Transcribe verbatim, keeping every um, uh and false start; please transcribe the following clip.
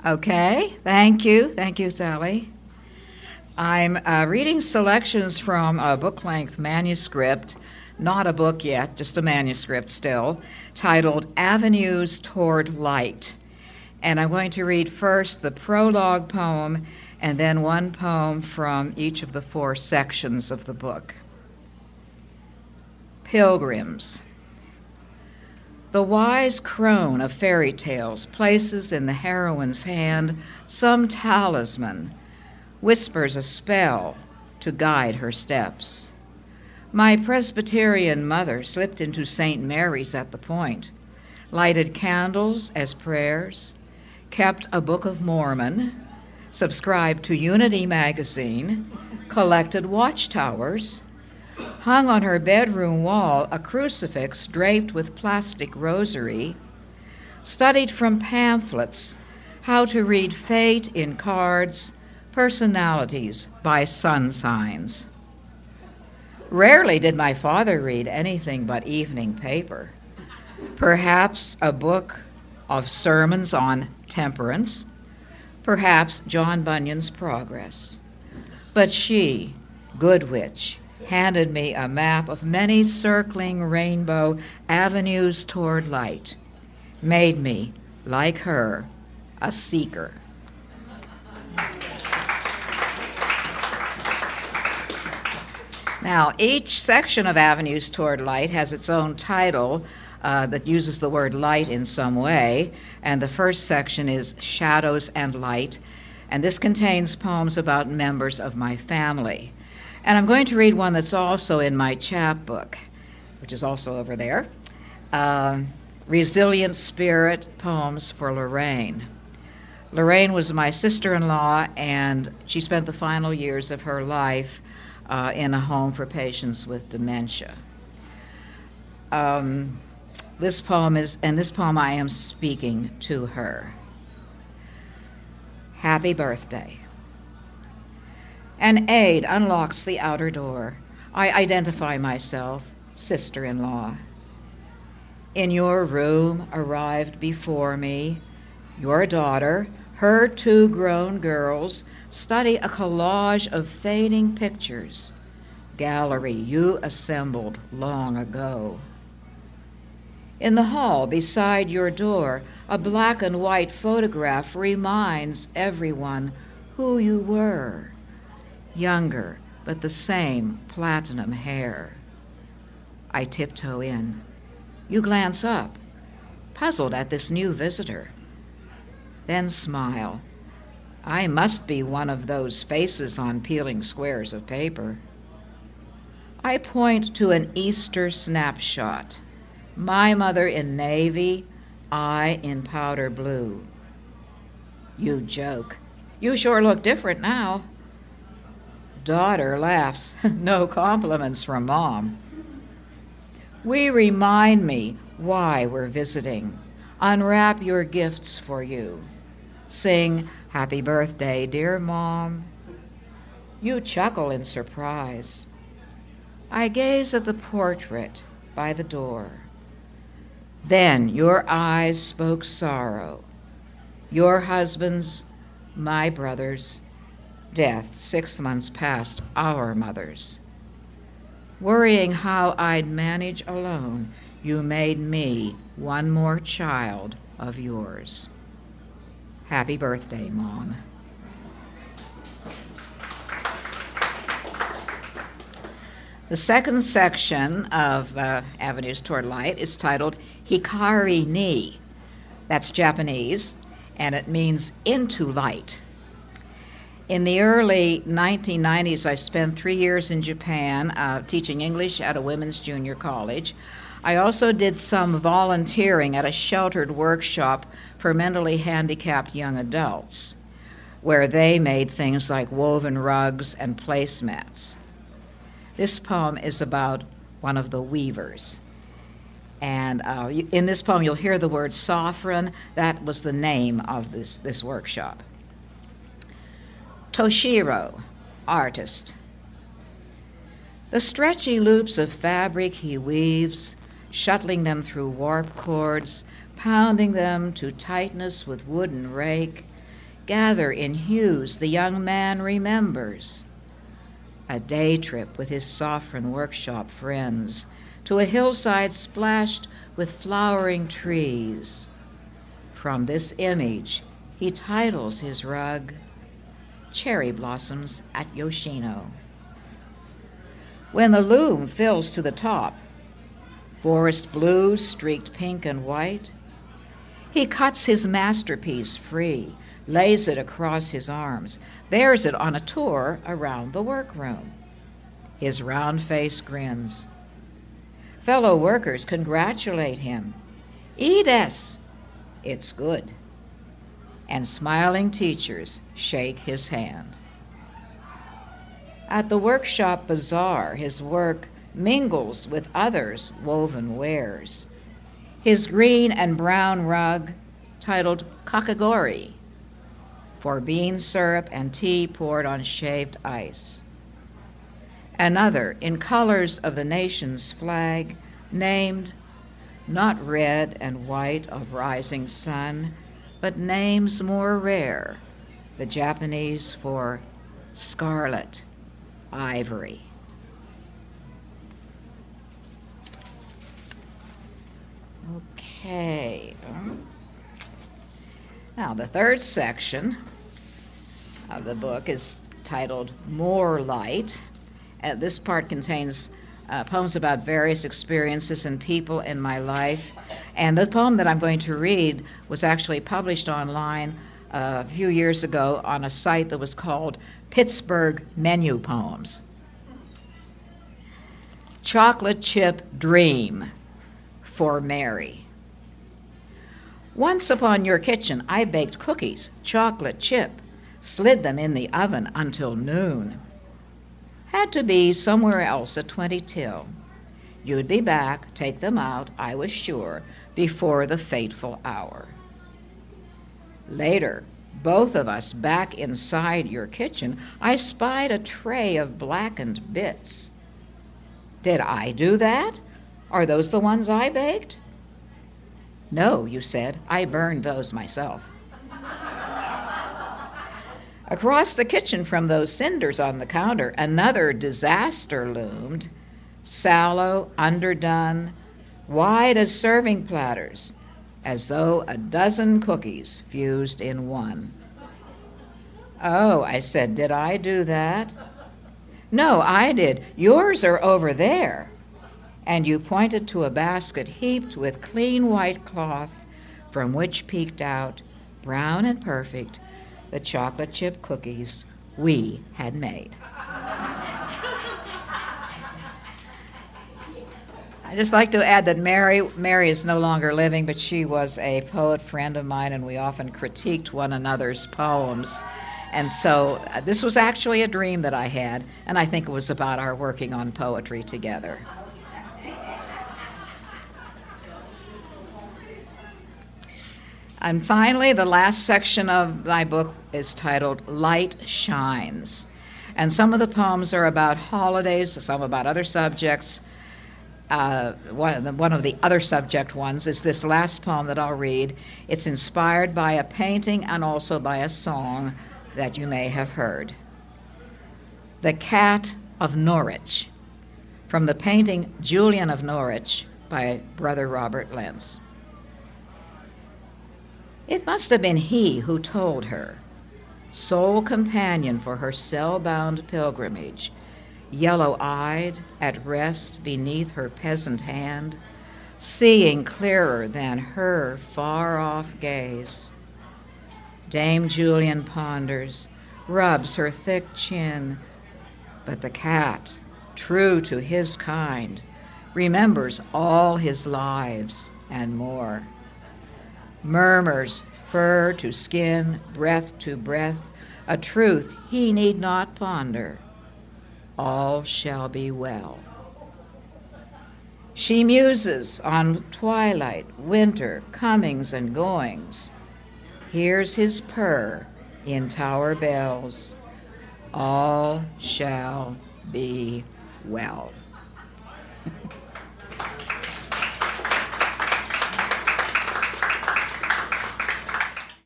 Okay, thank you. Thank you, Sally. I'm uh, reading selections from a book-length manuscript, not a book yet, just a manuscript still, titled Avenues Toward Light. And I'm going to read first the prologue poem and then one poem from each of the four sections of the book. Pilgrims. The wise crone of fairy tales places in the heroine's hand some talisman, whispers a spell to guide her steps. My Presbyterian mother slipped into Saint Mary's at the Point, lighted candles as prayers, kept a Book of Mormon, subscribed to Unity magazine, collected watchtowers, hung on her bedroom wall a crucifix draped with plastic rosary, studied from pamphlets how to read fate in cards, personalities by sun signs. Rarely did my father read anything but evening paper, perhaps a book of sermons on temperance, perhaps John Bunyan's Progress. But she, good witch, handed me a map of many circling rainbow avenues toward light, made me, like her, a seeker. Now, each section of Avenues Toward Light has its own title uh, that uses the word light in some way, and the first section is Shadows and Light, and this contains poems about members of my family. And I'm going to read one that's also in my chapbook, which is also over there, uh, Resilient Spirit, Poems for Lorraine. Lorraine was my sister-in-law, and she spent the final years of her life uh, in a home for patients with dementia. Um, this poem is, and this poem I am speaking to her. Happy birthday. An aide unlocks the outer door. I identify myself, sister-in-law. In your room arrived before me your daughter, her two grown girls, study a collage of fading pictures, gallery you assembled long ago. In the hall beside your door, a black and white photograph reminds everyone who you were. Younger, but the same platinum hair. I tiptoe in. You glance up, puzzled at this new visitor. Then smile. I must be one of those faces on peeling squares of paper. I point to an Easter snapshot. My mother in navy, I in powder blue. You joke. You sure look different now. Daughter laughs. No compliments from Mom. We remind me why we're visiting. Unwrap your gifts for you. Sing, Happy birthday, dear Mom. You chuckle in surprise. I gaze at the portrait by the door. Then your eyes spoke sorrow. Your husband's, my brother's, death six months past our mother's. Worrying how I'd manage alone, you made me one more child of yours. Happy birthday, Mom. The second section of uh, Avenues Toward Light is titled Hikari ni. That's Japanese, and it means into light. In the early nineteen nineties, I spent three years in Japan uh, teaching English at a women's junior college. I also did some volunteering at a sheltered workshop for mentally handicapped young adults, where they made things like woven rugs and placemats. This poem is about one of the weavers. And uh, in this poem, you'll hear the word Sophron. That was the name of this, this workshop. Toshiro, artist. The stretchy loops of fabric he weaves, shuttling them through warp cords, pounding them to tightness with wooden rake, gather in hues the young man remembers. A day trip with his Sovereign workshop friends to a hillside splashed with flowering trees. From this image, he titles his rug, Cherry Blossoms at Yoshino. When the loom fills to the top, forest blue streaked pink and white, he cuts his masterpiece free, lays it across his arms, bears it on a tour around the workroom. His round face grins. Fellow workers congratulate him. Ides! It's good. And smiling teachers shake his hand. At the workshop bazaar, his work mingles with others' woven wares. His green and brown rug, titled Kakagori, for bean syrup and tea poured on shaved ice. Another, in colors of the nation's flag, named not red and white of rising sun, but names more rare, the Japanese for scarlet, ivory. Okay. Now, the third section of the book is titled More Light. Uh, this part contains uh, poems about various experiences and people in my life. And the poem that I'm going to read was actually published online uh, a few years ago on a site that was called Pittsburgh Menu Poems. Chocolate Chip Dream for Mary. Once upon your kitchen, I baked cookies, chocolate chip, slid them in the oven until noon. Had to be somewhere else at twenty till. You'd be back, take them out, I was sure, before the fateful hour. Later, both of us back inside your kitchen, I spied a tray of blackened bits. Did I do that? Are those the ones I baked? No, you said, I burned those myself. Across the kitchen from those cinders on the counter, another disaster loomed, sallow, underdone, wide as serving platters, as though a dozen cookies fused in one. Oh, I said, did I do that? No, I did. Yours are over there. And you pointed to a basket heaped with clean white cloth from which peeked out, brown and perfect, the chocolate chip cookies we had made. I'd just like to add that Mary, Mary is no longer living, but she was a poet friend of mine, and we often critiqued one another's poems. And so uh, this was actually a dream that I had, and I think it was about our working on poetry together. And finally, the last section of my book is titled Light Shines. And some of the poems are about holidays, some about other subjects. Uh, one, of the, one of the other subject ones is this last poem that I'll read. It's inspired by a painting and also by a song that you may have heard. The Cat of Norwich, from the painting Julian of Norwich by Brother Robert Lentz. It must have been he who told her, sole companion for her cell-bound pilgrimage, yellow-eyed, at rest beneath her peasant hand, seeing clearer than her far-off gaze. Dame Julian ponders, rubs her thick chin, but the cat, true to his kind, remembers all his lives and more. Murmurs, fur to skin, breath to breath, a truth he need not ponder. All shall be well. She muses on twilight, winter, comings and goings, hears his purr in tower bells. All shall be well.